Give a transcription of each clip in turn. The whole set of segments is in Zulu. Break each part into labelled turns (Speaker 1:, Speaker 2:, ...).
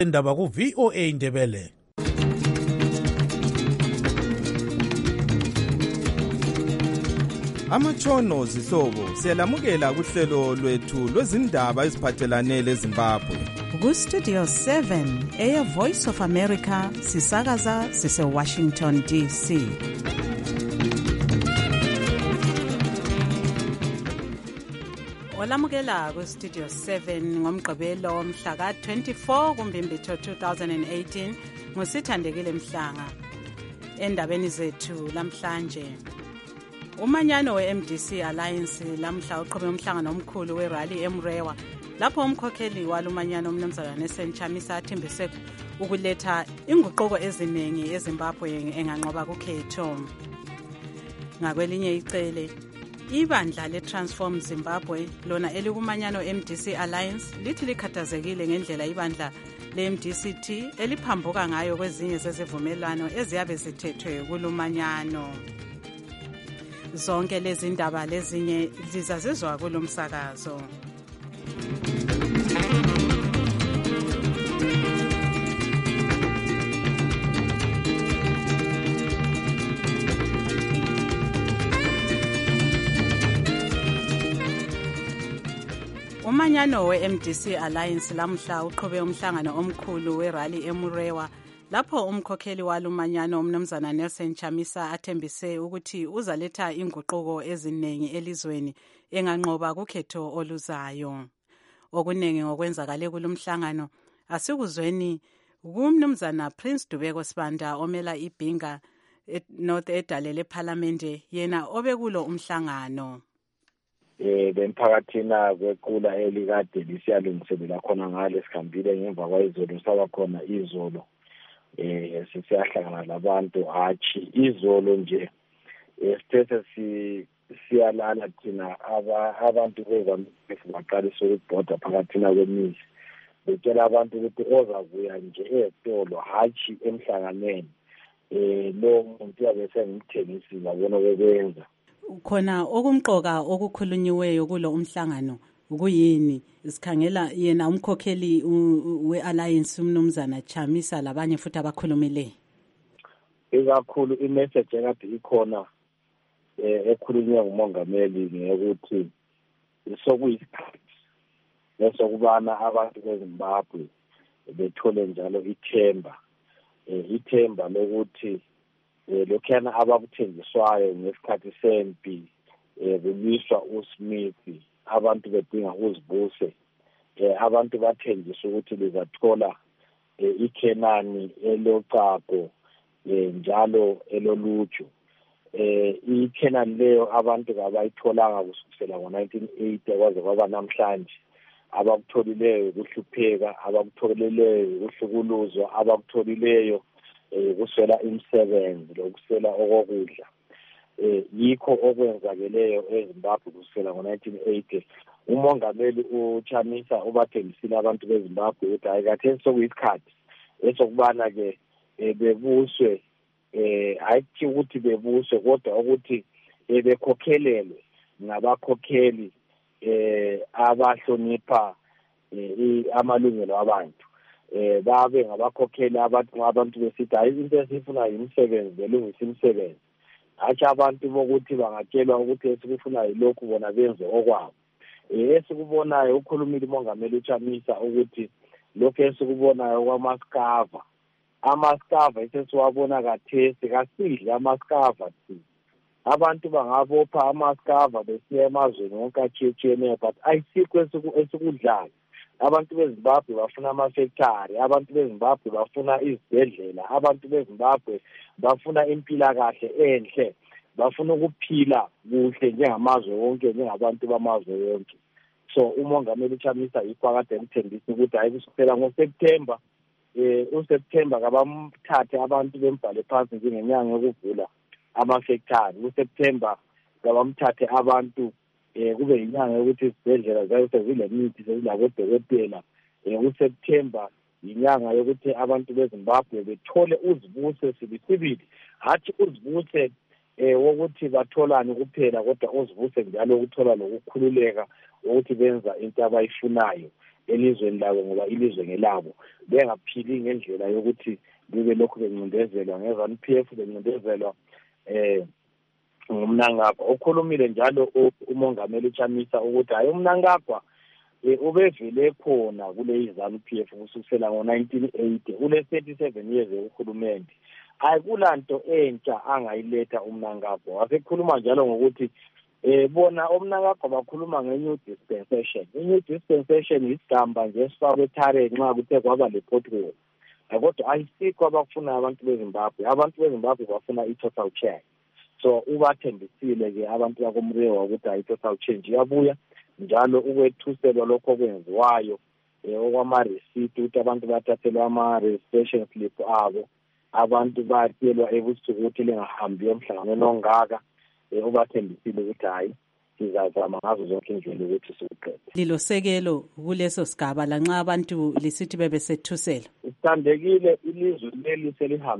Speaker 1: Indaba ku VOA Indebele.
Speaker 2: Amatshono zihlobo siyalamukela kuhlelo lwethu lwezindaba eziphathelane leZimbabwe.
Speaker 3: Ku Studio 7 Air Voice of America sisakaza sise Washington DC. Olamukela ku Studio 7 ngomgqibelo mhla ka 24 kuMbimbithi 2018 ngusithandekile Mhlanga. Endabeni zethu lamhlanje, umanyano we-MDC Alliance lamhla uqhube umhlangano omkhulu we-Rally eMrewa lapho umkhokheli walumanyano umnumzana Nelson Chamisa athembise ukuletha inguquko eziningi eZimbabwe enganqoba kukhetho. Ngakwelinye icele, ibandla le-Transform Zimbabwe lona elikumanyano MDC Alliance lithi likhathazekile ngendlela ibandla le-MDCT eliphambuka ngayo kwezinye zezivumelwano eziyabe zithethwe kulumanyano. Zonke lezi ndaba lezinye zizazizwa kulomsakazo. Umanyano we-MDC Alliance lamhla uqhube umhlangano omkhulu we-Rally eMurewa lapho umkhokheli walumanyano umnumzana Nelson Chamisa athembise ukuthi uzaletha inguquko eziningi elizweni enganqoba kukhetho oluzayo. Okuningi ngokwenzakale kulumhlangano asikuzweni kumnumzana Prince Dubeko Sibanda omela iBhinga North edalele eParliament yena obekulo umhlangano.
Speaker 4: Bemphakathina kwequla elikade lisiyalungiselela khona ngale sikhambile ngemva kwayizolo saba khona izolo. Siyahlangana labantu hathi izolo nje sithethe siyalala thina abantu baqalisa ukubhoda phakathina kwemizi betshela abantu ukuthi ozakuya nje ezitolo hathi emhlanganeni lo muntu yabe sengithengisi ngabona okwenza
Speaker 3: khona okumqoka okukhulunyiweyo kulo umhlangano ukuyini sikhangela yena umkhokheli we-Alliance umnumzana Chamisa labanye futhi abakhulumile
Speaker 4: ikakhulu imessage ekade ikhona ekhulunywa ngumongameli ngekuthi sokuyisikhathi lesokubana abantu beZimbabwe bethole njalo ithemba lokuthi lokhana abakuthenjiswayo ngesikhathi sempi kuliswa uSmith abantu bedinga uzibuse abantu bathenjiswa ukuthi lizathola iKenani elocago njalo eloluju iKenani leyo abantu abayitholanga kusukela ngo1980 kwaze kwaba namhlanje abakutholileyo kuhlupheka abakutholileyo kuhlukuluzwa abakutholileyo kuswela imisebenzi lokusela okokudla yikho okwenzakeleyo eZimbabwe kusukela ngo1980 umongameli uChamisa ubathembisile abantu beZimbabwe ukuthi ayikatheni sokuyisikhathi esokubana ke bebuswe hayithi ukuthi bebuswe kodwa ukuthi bekhokhelelwe ngabakhokheli abahlonipha amalungelo abantu babe ngabakhokheli abantu besithi hayi into esifuna imisebenzi belungisa imisebenzi hathi abantu bokuthi bangatshelwa ukuthi esikufuna yilokhu bona benze okwabo esikubonayo ukhulumile umongameli uChamisa ukuthi lokho esikubonayo kwamaskava esesiwabona kathesi kasidle amaskava abantu bangabopha amaskava besiya emazweni wonke atshiyeneyo but ayisikho esikudlayo abantu beZimbabwe bafuna amafactory abantu beZimbabwe bafuna izibhedlela abantu beZimbabwe bafuna impilakahle enhle bafuna ukuphila kuhle njengamazwe wonke njengabantu bamazwe wonke so umongameli uChamisa yikho akade emthembisa ukuthi hayi kusukela ngoSeptember uSeptember kabamthathe abantu bembhale phansi njengenyanga yokuvula amafactory uSeptember kabamthathe abantu kube inyanga yokuthi izibhedlela zayo sezilemithi sezilabodokotela uSeptember inyanga yokuthi abantu beZimbabwe bethole uzibuse sibisibili hathi uzibuse wokuthi batholani kuphela kodwa uzibuse njalo ukuthola lokukhululeka ukuthi benza into abayifunayo elizweni labo ngoba ilizwe ngelabo, bengaphili ngendlela yokuthi bebe lokhu bencindezelwa nge-ZANU-PF, bencindezelwa ngumnangagwa. Ukhulumile njalo umongameli Chamisa ukuthi hayi umnangagwa ubevele khona kule ZANU-PF kusukela ngo-1980 ule 37 years yokuhulumende. Ayikulanto entsha angayiletha umnangagwa. Wasekhuluma njalo ngokuthi bona umnangagwa bakhuluma nge-new dispensation. I-new dispensation isigamba nje esifakwe eTarek nxa kuthe kwaba le-pothole. Kodwa ayisikho abafuna abantu beZimbabwe. Abantu beZimbabwe bafuna i-total change. So ubathembisile-ke abantu bakomrewa ukuthi i-total change iyabuya, njalo ukwethuselwa lokho okwenziwayo okwama-receipt ukuthi abantu bathathelwa ama-registration slip abo, abantu batshelwa ebusuku ukuthi lingahambi emhlanganweni ongaka. Ubathembisile ukuthi hayi sizazama ngazo zonke indlela ukuthi siqede.
Speaker 3: Lilosekelo kuleso sigaba lanxa abantu lisithi bebesethusela.
Speaker 4: Sithandekile ilizwe leli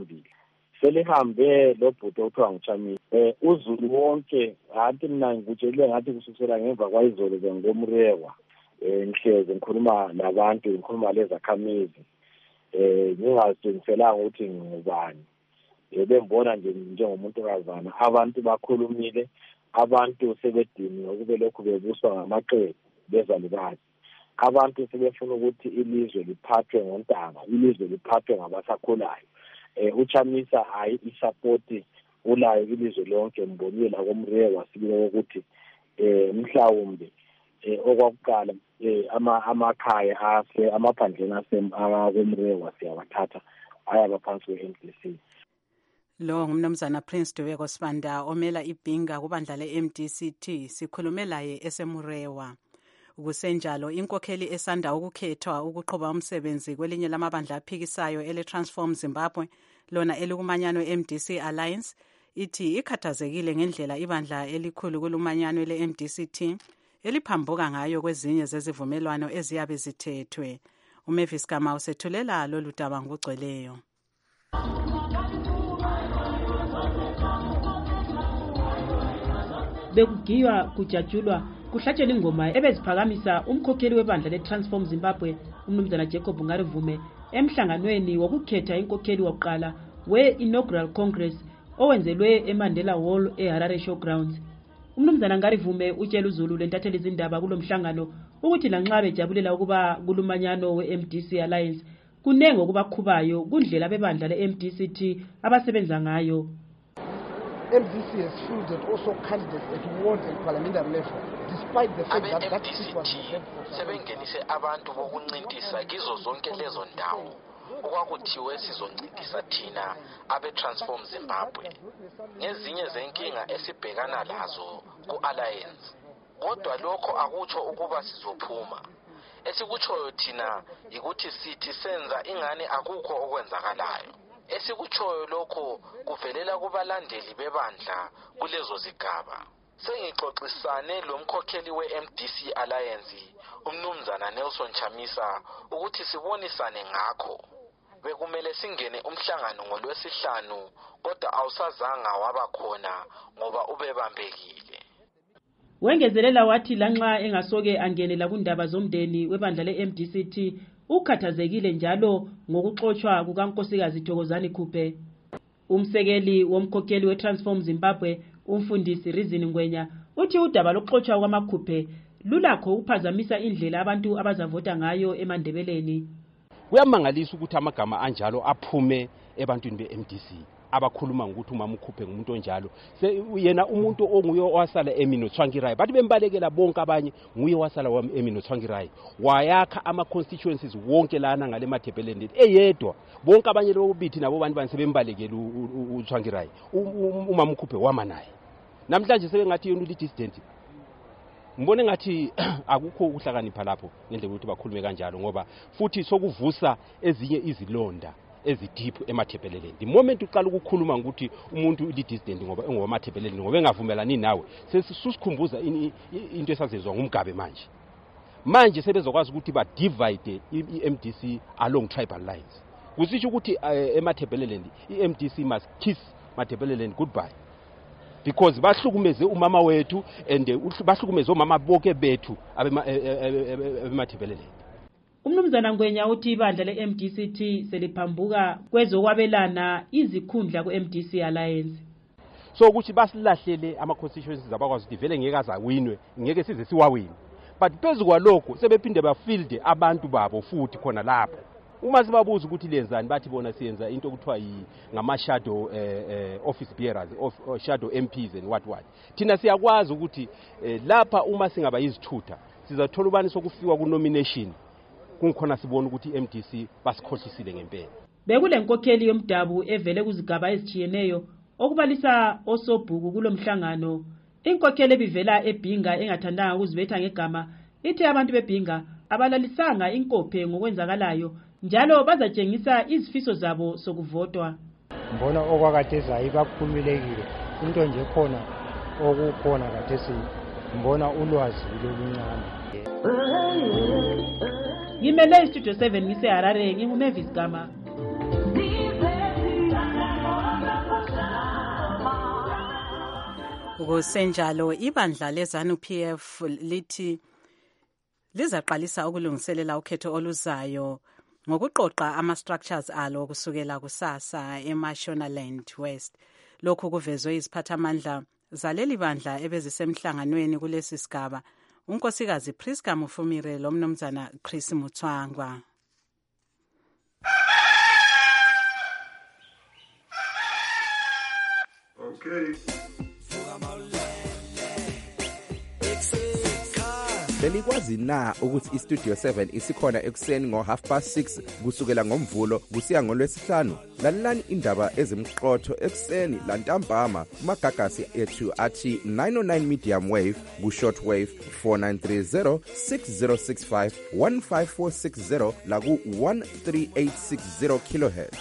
Speaker 4: selihambe lo bhuti othiwa nguChamisa. Uzulu wonke ngathi mina ngikutshelwe ngathi kusukela ngemva kwayizolo ngomrewa ngihleze ngikhuluma nabantu, ngikhuluma lezakhamizi ngingazithengiselanga ukuthi ngubani. Bembona nje njengomuntu kazana. Abantu bakhulumile, abantu sebedini ukube lokhu bebuswa ngamaqembu bezalukazi. Abantu sebefuna ukuthi ilizwe liphathwe ngontanga, ilizwe liphathwe ngabasakhulayo. UChamisa hayi isupporti ulayo ilizwe lonke. Mbonile la komrewa sibike ukuthi mhlawumbe okwakuqala amakhaya amaphandleni akomrewa siyabathatha ayabaphansi kwe-MDC.
Speaker 3: Lo ngumnumzana Prince Dubeko Sibanda omela ibhinga kubandla le-MDCT. Sikhulume laye esemurewa. Kusenjalo inkokheli esanda ukukhethwa ukuqhuba umsebenzi kwelinye lamabandla aphikisayo ele-Transform Zimbabwe lona elikumanyano MDC Alliance ithi ikhathazekile ngendlela ibandla elikhulu kulumanyano le-MDCT eliphambuka ngayo kwezinye zezivumelwano eziyabe zithethwe. uMavis Gama usethulela lolu daba ngokugcweleyo.
Speaker 5: Bekugiywa kujatshulwa kuhlatshelwa ingoma ebeziphakamisa umkhokheli webandla le-Transform Zimbabwe umnumzana Jacob Ngarivume emhlanganweni wokukhetha inkokheli wokuqala we-inaugural congress owenzelwe eMandela Hall eHarare Showgrounds. Umnumzana Ngarivume utshela uZulu lentatheli izindaba kulomhlangano ukuthi lanxa bejabulela ukuba kulumanyano we-MDC Alliance kunenge okubakhubayo kundlela bebandla le-MDCT abasebenza ngayo.
Speaker 6: MDC has fielded also candidates at ward and parliamentary level, despite the fact that seat was reserved for
Speaker 7: sebengenise abantu bokuncintisa kizo zonke lezo ndawo okwakuthiwe sizoncintisa thina abe-Transform Zimbabwe ngezinye zenkinga esibhekana lazo ku-Alliance. Kodwa lokho akutsho ukuba sizophuma. Esikutshoyo thina ikuthi sithi senza ingane akukho okwenzakalayo. Esikutshoyo lokho kuvelela kubalandeli bebandla kulezo zigaba. Sengixoxisane lo mkhokheli we-MDC Alliance umnumzana Nelson Chamisa ukuthi sibonisane ngakho. Bekumele singene umhlangano ngolwesihlanu kodwa awusazanga wabakhona ngoba ubebambekile.
Speaker 5: Wengezelela wathi lanxa engasoke angenela kundaba zomndeni webandla le-MDCT ukhathazekile njalo ngokuxoxwa kukaNkosikazi Thokozani Khuphe. Umsekeli womkhokheli we-Transform Zimbabwe umfundisi Rizini Ngwenya uthi udaba lokuxoxwa kwamakhuphe lulakho ukuphazamisa indlela abantu abazavota ngayo eMandebeleni.
Speaker 8: Kuyamangalisa ukuthi amagama anjalo aphume ebantwini be-MDC abakhuluma ngokuthi umama ukhuphe ngumuntu onjalo. Yena umuntu onguye owasala eMino Tsvangirai bathi bembalekela bonke abanye nguye wasala eMino Tsvangirai wayakha ama-constituencies wonke lana ngale Mathebeleni eyedwa. Bonke abanye lokubithi nabo bantu bembalekela uTsvangirai umama ukhuphe wama naye. Namhlanje sebengathi yona dissident. Mbone ngathi akukho ukuhlakanipha lapho ngendlela ukuthi bakhulume kanjalo ngoba futhi sokuvusa ezinye izilonda ezidiphu emathebeleleni. The moment uqala ukukhuluma ukuthi umuntu ulidistant ngoba engowamathebeleleni ngoba engavumelani nawe sesikhumbuza into esazezwa ngumgabe manje sebezokwazi ukuthi ba divide iMDC along tribal lines. Kusisho ukuthi emathebeleleni iMDC must kiss Mathebeleleni goodbye because bahlukumeze umama wethu and bahlukumeze omama bonke bethu abemathebeleleni.
Speaker 5: Umnumzana Ngwenya uthi ibandla le-MDCT seliphambuka kwezokwabelana izikhundla ku-MDC Alliance.
Speaker 8: So ukuthi basilahlele ama-constituencies abakwazi ukuthi vele ngeke azawinwe, ngeke size siwawine. But phezu kwalokho sebephinde bafielde abantu babo futhi khona lapho. Uma sibabuza ukuthi lenzani bathi bona siyenza into okuthiwa ngama-shadow office bearers, shadow MPs and what. Thina siyakwazi ukuthi lapha uma singaba yizithutha sizathola ubani sokufikwa ku-nomination kungikhona sibona ukuthi MDC basikhohlisile ngempela.
Speaker 5: Bekule nkokheli yomdabu evele kuzigaba ezijiyeneyo okubalisa osobhuku kulomhlangano. Inkokheli ebivela eBhinga engathandanga ukuzibetha ngegama ithi abantu beBhinga abalalisanga inkophe ngokwenzakalayo njalo bazatshengisa izifiso zabo sokuvotwa.
Speaker 9: Mbona okwakatheza ibakhululekile into nje khona okukhona kathesi mbona ulwazi lokuncane.
Speaker 5: Ngimele iStudio 7 ngiseHarare nginguMavis Gama.
Speaker 3: Kusenjalo ibandla leZANU-PF lithi lizaqalisa ukulungiselela ukhetho oluzayo ngokuqoqa ama-structures alo kusukela kusasa eMashonaland West. Lokhu kuvezwe iziphathamandla zaleli bandla ebezisemhlanganweni kulesi sigaba, unkosikazi Priska Mufumire lomnumzana Chris Mutswangwa.
Speaker 10: Okay.
Speaker 2: Belikwazi na ukuthi iStudio 7 isikhona ekuseni ngo6:30 kusukela ngomvulo kusiya ngolwesihlanu? Lalelani indaba ezimqotho ekuseni lantambama kumagagasi ethu athi 909 medium wave ku-short wave 4930 6065 15460 la ku-13860 kHz.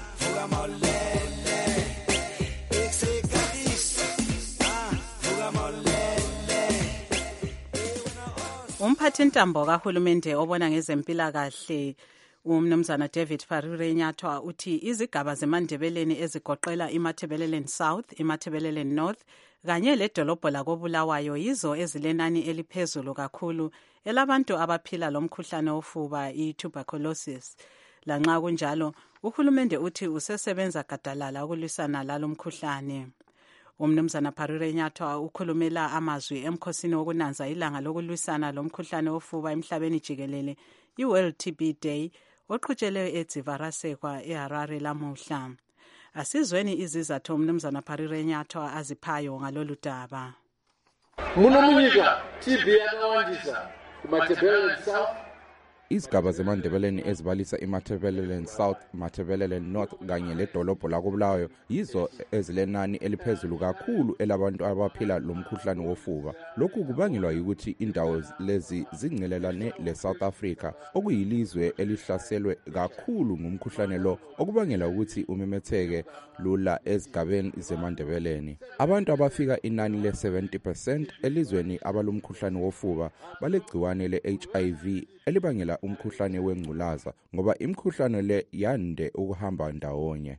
Speaker 3: Umphathintambo kahulumende obona ngezempilakahle umnumzana David Parire Nyathwa uthi izigaba zeMandebeleni ezigoqela iMatabeleland South, iMatabeleland North kanye ledolobho lakoBulawayo yizo ezilenani eliphezulu kakhulu elabantu abaphila lomkhuhlane wofuba i-tuberculosis. Lanxa kunjalo, uhulumende uthi usesebenza gadalala ukulwisana lalo mkhuhlane. Umnumzana Parire Nyathwa ukhulumela amazwi emkhosini wokunanza ilanga lokulwisana lomkhuhlane wofuba emhlabeni jikelele i-World TB Day oqhutshelwe eDzivarasekwa eHarare lamuhla. Asizweni izizathu umnumzana Parire Nyathwa aziphayo ngalolu daba.
Speaker 10: Munomunyika TB yakawandisa kuMatabeleland South.
Speaker 2: Izigaba zeMandebeleni ezibalisa iMatabeleland South, Matabeleland North kanye ledolobho lakoBulawayo yizo ezilenani eliphezulu kakhulu elabantu abaphila lomkhuhlane wofuba. Lokhu kubangelwa ukuthi indawo lezi zingcelelane leSouth Africa okuyilizwe elihlaselwe kakhulu ngumkhuhlane lo okubangela ukuthi umemetheke lula ezigabeni zeMandebeleni. Abantu abafika inani le-70% elizweni abalomkhuhlane wofuba balegciwane le-HIV elibangela umkhuhlane wengculaza ngoba imkhuhlane le yande ukuhamba ndawonye.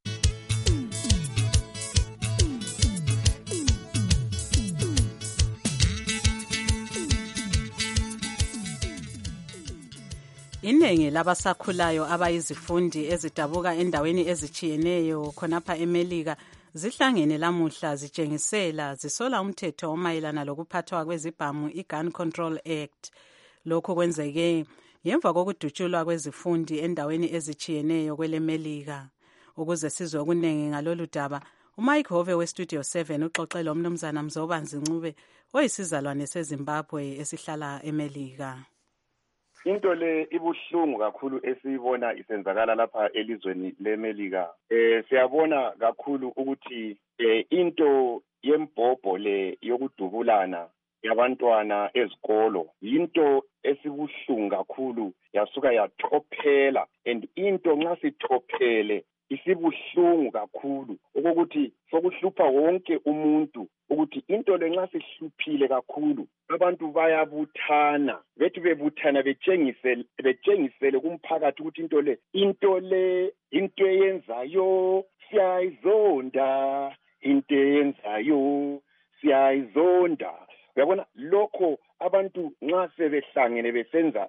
Speaker 3: Iningi labasakhulayo abayizifundi ezidabuka endaweni ezichiyeneyo khonapha eMelika zihlangene lamuhla zitshengisela zisola umthetho omayelana lokuphathwa kwezibhamu i-Gun Control Act. Lokhu kwenzeke ngemva kokudutshulwa kwezifundi endaweni ezichiyeneyo kweleMelika. Ukuze sizwe okuningi ngalolu daba, uMike Hove weStudio 7 uxoxele umnumzana Mzobanzi Ncube oyisizalwane seZimbabwe esihlala eMelika.
Speaker 11: Into le ibuhlungu kakhulu esiyibona isenzakala lapha elizweni leMelika. Siyabona kakhulu ukuthi into yembhobho le yokudubulana yabantwana ezikolo into esibuhlungu kakhulu yasuka yathophela, and into nxa sithophele isibuhlungu kakhulu ukuthi sokuhlupha wonke umuntu ukuthi into le nxa sihluphile kakhulu abantu bayabuthana bethi bebuthana betshengisele kumphakathi ukuthi into le into eyenzayo siyayizonda, into eyenzayo siyayizonda. Uyabona lokho abantu nxa sebehlangene besenza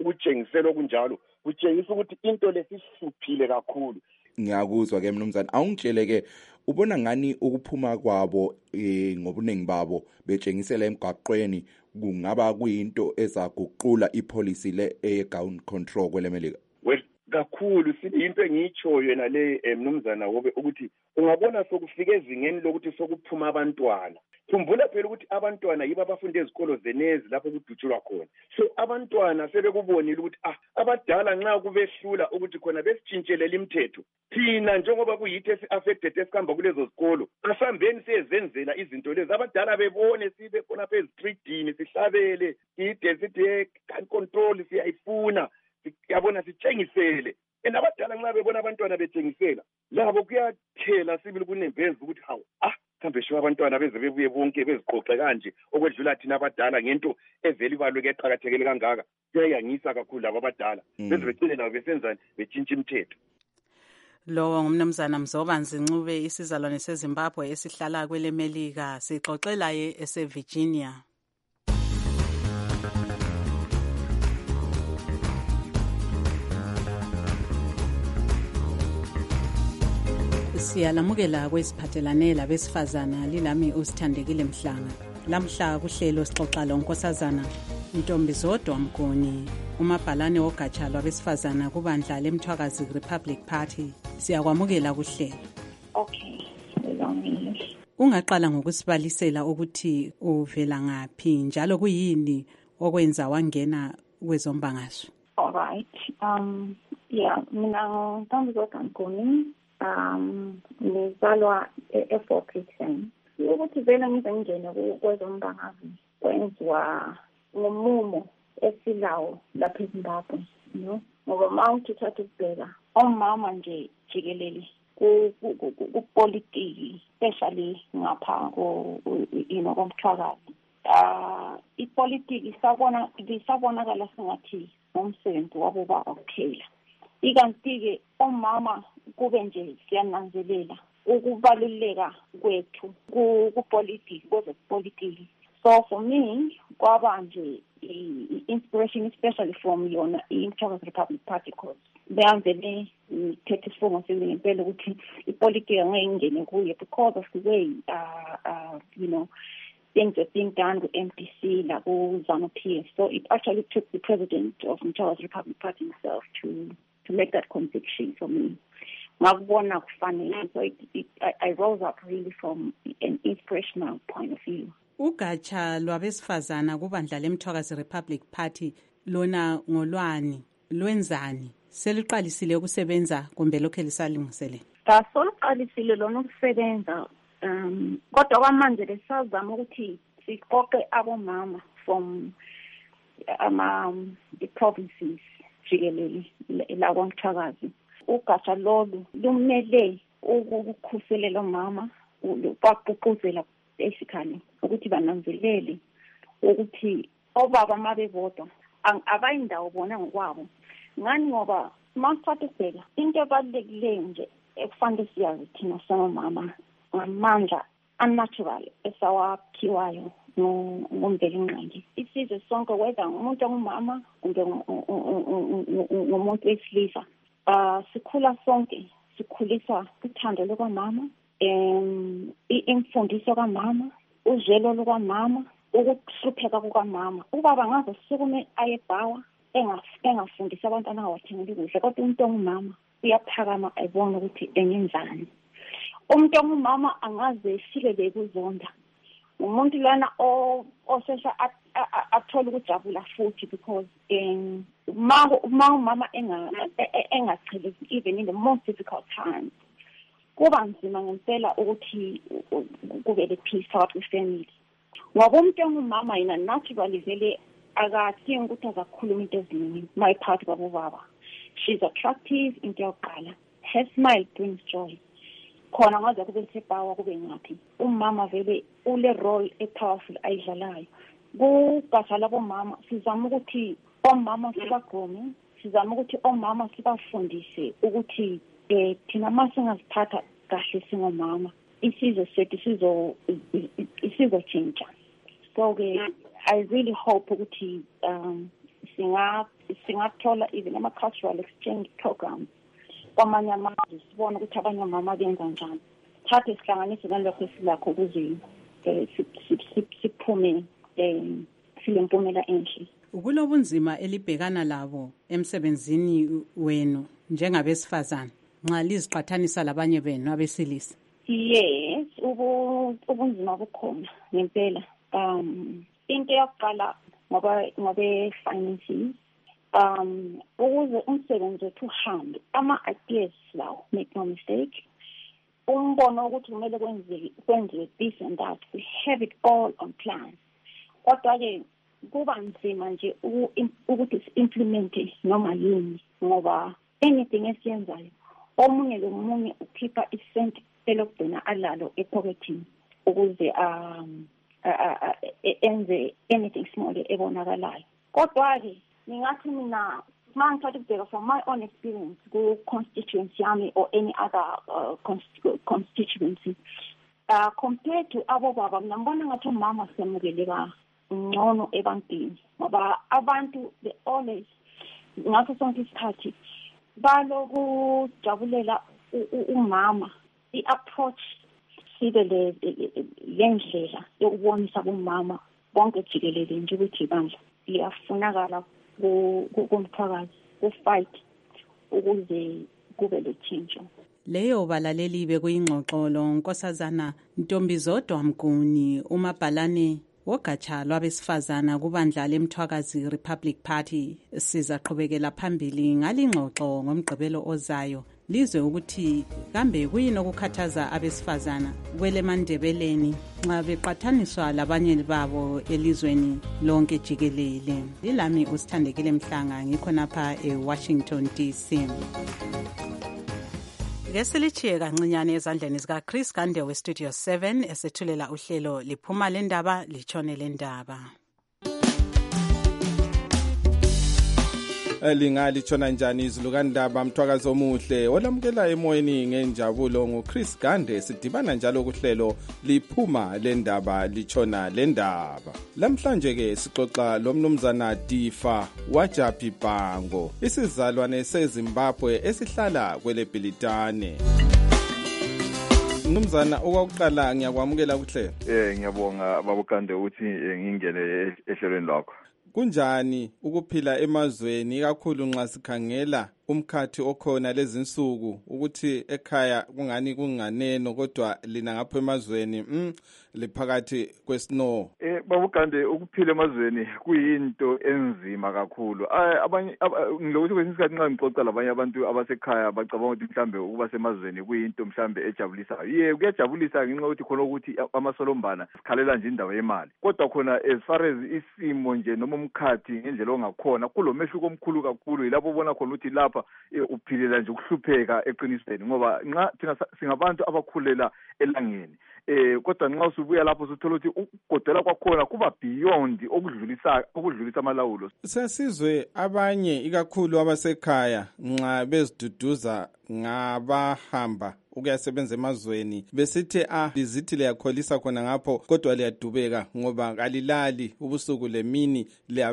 Speaker 11: ukutshengisela okunjalo kutshengisa ukuthi into lesihluphile kakhulu.
Speaker 2: Ngiyakuzwa ke mnumzane, awungitsheleke ubona ngani ukuphuma kwabo ngobuningi babo betshengisela emgaqweni kungaba kuyinto ezaguqula ipolicy le gun control kwelemelika?
Speaker 11: Well, kakhulu sibe into engiyitshoyo yena le mnumzana wobe ukuthi ungabona sokufika ezingeni lokuthi sokuphuma abantwana. Khumbula phela ukuthi abantwana yibo abafunda ezikolo zenezi lapho kudutshulwa khona. So abantwana sebekubonile ukuthi abadala nxa kubehlula ukuthi khona besitshintshelele imithetho. Thina njengoba kuyithi esi-affected esihamba kulezo zikolo, asihambeni siyezenzela izinto lezi. Abadala bebone sibe khona phe streetini sihlabele ide sithi gun control siyayifuna. Siyabona sitshengisele. Abadala nxa bebona abantwana betshengisela labo kuyathela sibili kunembezi ukuthi hawu kambe sho abantwana beze bebuye bonke beziqoqe kanje okwedlula thina abadala ngento evela ibaluleke eqhakathekile kangaka. Kuyayangisa kakhulu labo abadala beze becine labo besenzani betshintsha imithetho.
Speaker 3: Lowo ngumnumzana Mzobanzi Ncube, isizalwane seZimbabwe esihlala kwelemelika, sixoxela eseVirginia. Siyalamukela kwesiphathelane labesifazana lilami uSithandekile Mhlanga. Lamhla kuhlelo sixoxa lonkosazana Ntombi Zodwa Mgoni, umabhalane wogatsha lwabesifazana kubandla leMthwakazi Republic Party. Siyakwamukela kuhlelo.
Speaker 12: Okay,
Speaker 3: ungaqala ngokusibalisela ukuthi uvela ngaphi njalo kuyini okwenza wangena kwezombangazwe?
Speaker 12: All right. Mina Ntombi Zodwa Mgoni, ngizalwa e-Fort Hudson. Ukuthi vele ngize ngingene kwezombangazwe kwenziwa ngomumo esilawo lapha eZimbabwe, ngoba mawuthi uthatha ukubheka omama nje jikelele kupolitiki, especially ngapha komthwakazi. Ipolitiki isabonakala sengathi ngomsebenzi wabo baba kuphela. Ikanti-ke omama kube nje siyananzelela ukubaluleka kwethu kupolitiki, kwezepolitiki. So for me, kwaba nje inspiration, especially from yona iMthwakazi Republic Party, because beyavele ngithethe isifungo sami ngempela ukuthi ipolitiki angeke ngingene kuyo because of the way things are being done with MDC, like ZANU-PF. So it actually took the president of Mthwakazi Republic Party himself to make that conviction for me. So I rose up really from an inspirational point of view.
Speaker 3: Ugatsha lwabesifazana kubandla leMthwakazi Republic Party lona ngolwani lwenzani? Seliqalisile ukusebenza kumbe lokho lisalungisele?
Speaker 12: Soluqalisile lona ukusebenza, kodwa kwamanje lesazama ukuthi siqoqe abomama from the provinces jikelele la kwaMthwakazi. Ugatsha lolu lumele ukukhuselela omama, baqoqozela basically ukuthi bananzelele ukuthi obaba mabebodwa abayindawo bona ngokwabo. Ngani ngoba masithatha ukubheka into ebalulekileyo nje ekufanele siyazi thina samama ngamandla unnatural esawaphiwayo ngomvelinqangi. Isizwe sonke whether umuntu ongumama kumbe ngumuntu wesilisa, sikhula sonke sikhuliswa uthando lukamama, imfundiso kamama, uzwelo lukamama, ukuhlupheka kukamama. Ubaba ngaze sukume ayebhawa engafundisa abantwana awathengile ukudla, kodwa umuntu ongumama uyaphakama ayibona ukuthi engenzani. Umuntu ongumama angaze efike kuzonda. Umuntu lana osesha athola ukujabula futhi because umama engachelezi even in the most difficult times. Kuba nzima ngempela ukuthi kube le peace phakathi kwefamily. Ngoba umuntu ongumama yena naturally vele akathingi ukuthi azakhuluma into eziningi mayiphathi kwabobaba. She's attractive into yokuqala. Her smile brings joy. Khona ngaze kube sebhawa kube ngaphi. Umama vele ule role epowerful ayidlalayo. Kugatsha labomama sizama ukuthi omama sibagome, sizama ukuthi omama sibafundise ukuthi thina masingaziphatha kahle singomama isizwe sethu sizochintsha. So I really hope ukuthi singathola even ama-cultural exchange programs kwamanye amazwe sibone ukuthi abanye omama benza njani. Thathe sihlanganise nalokho esilakho ukuze siphume silempumela enhle.
Speaker 3: Ukulobunzima elibhekana labo emsebenzini wenu njengabesifazana nxa liziqathanisa labanye benu abesilisa?
Speaker 12: Yes, ubunzima bukhona ngempela. Into yokuqala ngobe finances, ukuze umsebenzi wethu uhambe, ama-ideas lawo, make no mistake, umbono ukuthi kumele kwenziwe this and that, we have it all on plan. Kodwa-ke kuba nzima nje ukuthi si-implemente noma yini, ngoba anything esiyenzayo omunye lomunye ukhipha isenti elokugcina alalo epocketini ukuze enze anything small ebonakalayo. Kodwa-ke ngingathi mina mangithatha ukubheka from my own experience ku-constituency yami or any other constituency, compared to abo baba, mina ngibona ngathi umama siyamukeleka ngcono ebantwini ngoba abantu they always ngaso sonke isikhathi balokujabulela umama, i-approach sibe lendlela yokubonisa kumama bonke jikelele nje ukuthi ibandla liyafunakala kumphakathi ku-fight ukuze kube letshintsho.
Speaker 3: Leyo balaleli bekuyingxoxolo Nkosazana Ntombizodwa Mguni, umabhalane wogatsha lwabesifazana kubandla leMthwakazi Republic Party. Sizaqhubekela phambili ngalingxoxo ngomgqibelo ozayo lizwe ukuthi kambe kuyini okukhathaza abesifazana kweleMandebeleni nxa beqathaniswa labanye babo elizweni lonke jikelele. Lilami uSithandekile Mhlanga, ngikhonapha eWashington DC. Ngesilichiye kancinyane ezandleni zika Chris Gande we Studio 7 esethulela uhlelo liphuma lendaba litshone lendaba.
Speaker 2: Lingalithona njani izulu kandaba Mthwakazi omuhle olamukela emoyeni ngenjabulo nguChris Gande. Sidibana njalo kuhlelo liphuma lendaba litshona lendaba. Lamhlanje ke sixoxa lomnumzana Difa Wajapi Bhango, isizalwane seZimbabwe esihlala kweleBhilitane. Mnumzana okwakuqala ngiyakwamukela kuhlelo.
Speaker 13: Ngiyabonga babukande ukuthi ngingene ehlelweni lakho.
Speaker 2: Kunjani ukuphila emazweni ikakhulu nxa sikhangela umkhathi okhona lezinsuku ukuthi ekhaya kungani kunganeno kodwa lina ngapha emazweni liphakathi kwesnow?
Speaker 13: Babukande ukuphila emazweni kuyinto enzima kakhulu. Abanye ngilokuthi kwesinye isikhathi nxa ngixoxa labanye abantu abasekhaya bacabanga ukuthi mhlambe ukuba semazweni kuyinto mhlambe ejabulisayo. Kuyajabulisa ngenxa yokuthi khona ukuthi amasolombana sikhalela nje indawo yemali. Kodwa khona as far as isimo nje noma umkhathi ngendlela ongakhona kulomehluko omkhulu kakhulu. Yilapho ubona khona ukuthi lapha uphilela nje ukuhlupheka eqinisweni ngoba nxa thina singabantu abakhulela elangeni. Kodwa nxa usubuya lapho usuthola ukuthi ukugodela kwakhona kuba beyond okudlulisa amalawulo.
Speaker 2: Sesizwe abanye ikakhulu abasekhaya nxa beziduduza ngabahamba ukuyasebenza emazweni besithi lizithi liyakholisa khona ngapho kodwa liyadubeka ngoba kalilali ubusuku lemini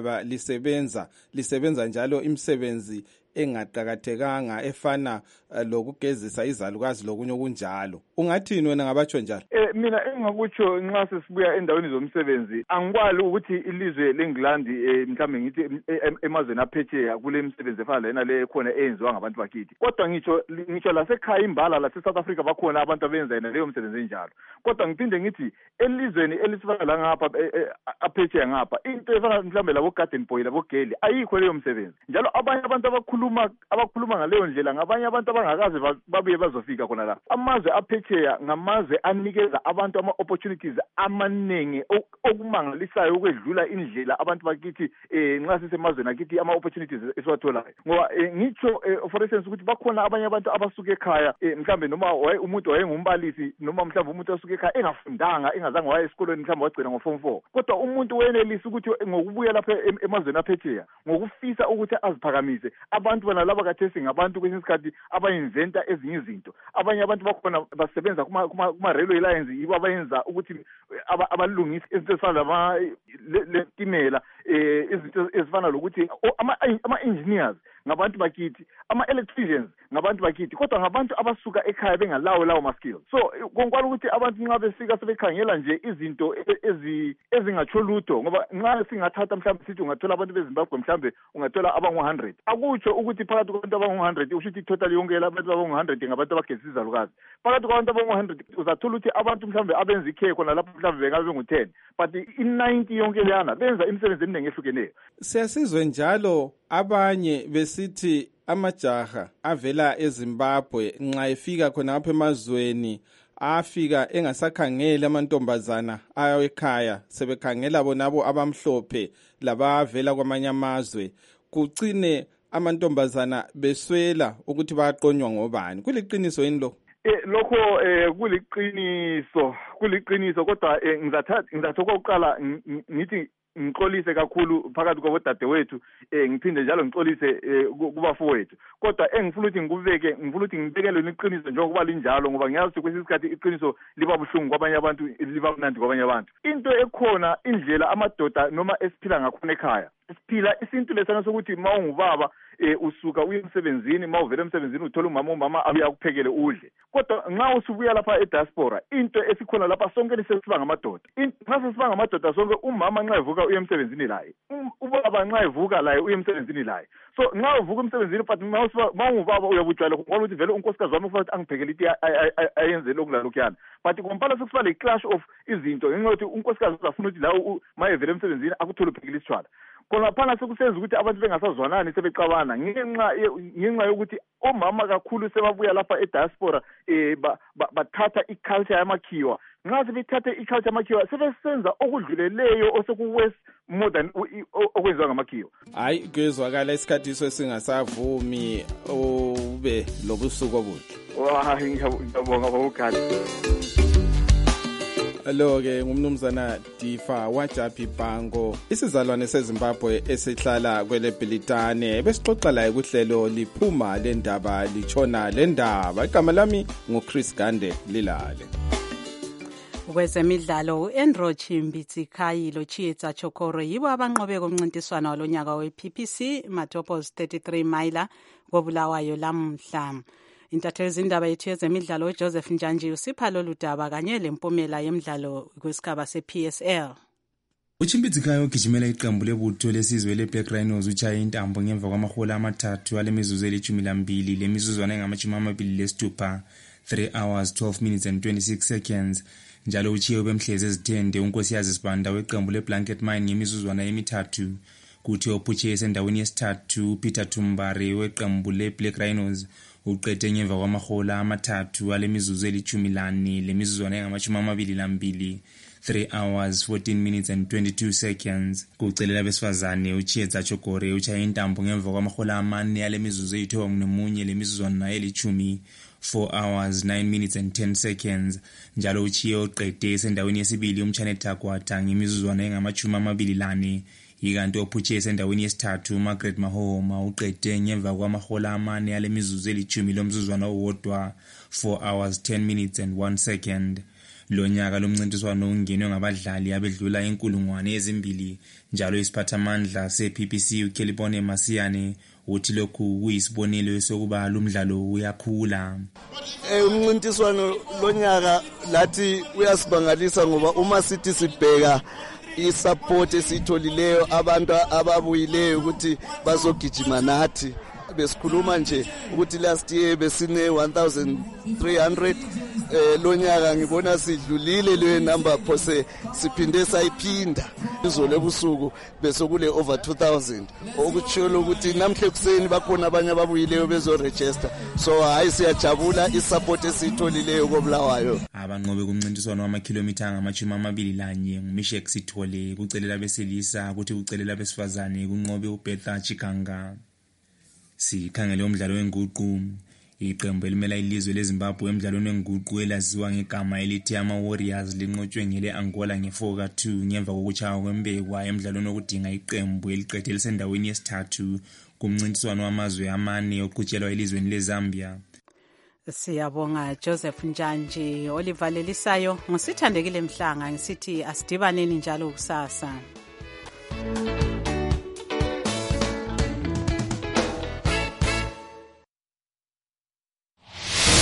Speaker 2: lisebenza njalo imisebenzi engaqakathekanga efana lokugezisa izalukazi lokunye okunjalo. Ungathini wena ngabatsho njalo?
Speaker 13: Mina engakutsho nxa sesibuya endaweni zomsebenzi angikwali ukuthi ilizwe leNgilandi mhlambe ngithi emazweni aphetsheya kule misebenzi efana lena le khona eyenziwa ngabantu bakithi. Kodwa ngitsho lasekhaya imbala la South Africa bakhona abantu abenza yena leyo misebenzi enjalo. Kodwa ngiphinde ngithi elizweni elisifana la ngapha aphetsheya ngapha into efana mhlambe labo garden boy labo girl ayikho leyo misebenzi. Njalo abanye abantu abakhuluma ngaleyo ndlela ngabanye abantu abangakaze babuye bazofika khona la. Amazwe aphetsheya ngamazwe anikeza abantu ama-opportunities amaningi okumangalisayo ukwedlula indlela abantu bakithi nxa sisemazweni akithi ama-opportunities esiwatholayo. Ngoba ngitsho for instance ukuthi bakhona abanye abantu abasuka ekhaya mhlambe noma umuntu wayengumbalisi noma mhlambe umuntu asuka ekhaya engafundanga engazange waya esikolweni mhlambe wagcina ngo-form 4. Kodwa umuntu wenelisa ukuthi ngokubuya lapha emazweni aphetsheya ngokufisa ukuthi aziphakamise abantu bana laba kathesi ngabantu kwesinye isikhathi aba-inventa ezinye izinto. Abanye abantu bakhona basebenza kuma-railway lines yibo abayenza ukuthi abalungisa izinto ezifana lesitimela izinto ezifana lokuthi ama-engineers ngabantu bakithi, ama-electricians ngabantu bakithi, kodwa ngabantu abasuka ekhaya bengalawo lawo ma-skills. So konkwala ukuthi abantu nxa befika sebekhangela nje izinto ezingatsho lutho, ngoba nxa singathatha mhlawumbe sithi ungathola abantu beZimbabwe mhlawumbe ungathola abangu-100, akutsho ukuthi phakathi kwabantu abangu-100 usho ukuthi total yonke abantu abangu-100 ngabantu abagezisa izalukazi. Phakathi kwabantu abangu-100 uzathola ukuthi abantu mhlawumbe abenza ikhe khona lapho mhlawumbe bengabe bengu-10, but i-90 yonke leyana benza imisebenzi eminingi ehlukeneyo.
Speaker 14: Siyasizwe njalo abanye besithi amajaha avela eZimbabwe nxa efika khona apha emazweni afika engasakhangela amantombazana ayo ekhaya, sebekhangela bonabo abamhlophe labavela kwamanye amazwe, kucine amantombazana beswela ukuthi bayaqonywa ngobani. Kuliqiniso yini lo?
Speaker 13: Lokho kuliqiniso kodwa ngizathatha okokuqala ngithi ngixolise kakhulu phakathi kwabodadewethu, ngiphinde njalo ngixolise kubafowethu, kodwa engifuna ukuthi ngibekele iqiniso njengokuba linjalo, ngoba ngiyazi ukuthi kwesinye isikhathi iqiniso liba buhlungu kwabanye abantu, liba mnandi kwabanye abantu. Into ekhona indlela amadoda noma esiphila ngakhona ekhaya, siphila isintu lesana sokuthi ma ungubaba usuka uye emsebenzini, ma uvela emsebenzini uthola umama uyakuphekele udle. Kodwa nxa usubuya lapha ediaspora, into esikhona lapha sonke sesiba ngamadoda. Nxa sesiba ngamadoda sonke, umama nxa evuka uye emsebenzini laye, ubaba nxa evuka laye uye emsebenzini laye. So nxa uvuka emsebenzini but ma ungubaba uyabujwayela ngoba ukuthi vele unkosikazi wami kufanele angiphekele iti ayenze lokhu lalokuyana. But kompala sekusiba le clash of izinto ngenxa yokuthi unkosikazi uzafuna ukuthi lawo ma evela emsebenzini akuthole uphekele isitshwala. Khona phana sekusenza ukuthi abantu bengasazwanani sebexabana ngenxa yokuthi omama kakhulu sebabuya lapha ediaspora bathatha iculture yamakhiwa. Nxa sebethatha iculture yamakhiwa sebesenza okudluleleyo osekuwest more than okwenziwa ngamakhiwa.
Speaker 14: Hayi, kuyezwakala isikhathi singasavumi ube lobusuku obuhle.
Speaker 13: Ngiyabonga babukhala.
Speaker 14: Lo-ke ngumnumzana Difa Wajapi Bango, isizalwane seZimbabwe esihlala kwele Bhilitane, besixoxa laye kuhlelo liphuma lendaba litshona lendaba. Igama lami nguChris Gande, lilale.
Speaker 3: Kwezemidlalo uAndrew Chimbitsi lo Chietsa Chokoro yibo abanqobe komncintiswano walonyaka wePPC Matopos 33 Maila kobulawayo lamhla. Intatheli zindaba yethu yezemidlalo uJoseph Njanji usipha lolu daba kanye lempumela yemidlalo kwesigaba sePSL.
Speaker 15: Uchimbitsi ugijimela iqembu lebutho lesizwe leBlack Rhinos uchaye intambo ngemva kwamahola amathathu alemizuzu eli-12 lemizuzwana engama-26, 3 hours 12 minutes and 26 seconds. Njalo uchiye ubemhlezi ezithende unkosiyazi Sibanda weqembu leBlanket Mine ngemizuzwana emithathu. Kuthi ophutshe esendaweni yesithathu Peter Tumbare weqembu leBlack Rhinos uqede ngemva kwamahola amathathu alemizuzu eli-14 lemizuzwana engama-22, 3 hours 14 minutes and 22 seconds. Kucelela besifazane uChietsa Chokore uchaye intambo ngemva kwamahola amane alemizuzu eli-9 lemizuzwana eli-10, 4 hours 9 minutes and 10 seconds. Njalo uchiye uqede esendaweni yesibili uMchane Takwata ngemizuzwana engama-24, ikanti ophutshe esendaweni yesithathu Margaret Mahoma uqede ngemva kwamahola amane alemizuzu eli-10 lomzuzwana owodwa, 4 hours 10 minutes and 1 second. Lo nyaka lomncintiswano ungenwe ngabadlali abedlula 2,000. Njalo isiphathamandla sePPC uKelipone Masiyane uthi lokhu kuyisibonelo sokuba lo mdlalo uyakhula.
Speaker 16: Umncintiswano lo nyaka lathi uyasibangalisa ngoba uma sithi sibheka isupport esitholileyo abantu ababuyileyo ukuthi bazogijima nathi, besikhuluma nje ukuthi last year besine 1300, lo nyaka ngibona sidlulile le number phose siphinde sayiphinda izolo ebusuku bese kule over 2000, okutholo ukuthi namhle kuseni bakhona abanye ababuyileyo bezoregister. So hayi siyajabula isupport esitholileyo kobulawayo.
Speaker 15: Abanqobe kumncintiswano wamakhilomitha angama-21 ngumishek Sithole kucelela besilisa ukuthi kucelela besifazane kunqobe uBetha Chikanga. Sikhangele umdlalo wenguqu. Iqembu elimela ilizwe leZimbabwe emidlalweni wenguqu elaziwa ngegama elithi ama-Warriors linqotshwe ngele Angola nge-4-2 ngemva kokuchaya kwembekwa emidlalweni wokudinga iqembu eliqede lisendaweni yesithathu kumncintiswano wamazwe amane oqhutshelwa elizweni leZambia.
Speaker 3: Siyabonga Joseph Njanji. Olivalelisayo ngusithandekile Mhlanga ngisithi asidibaneni njalo kusasa.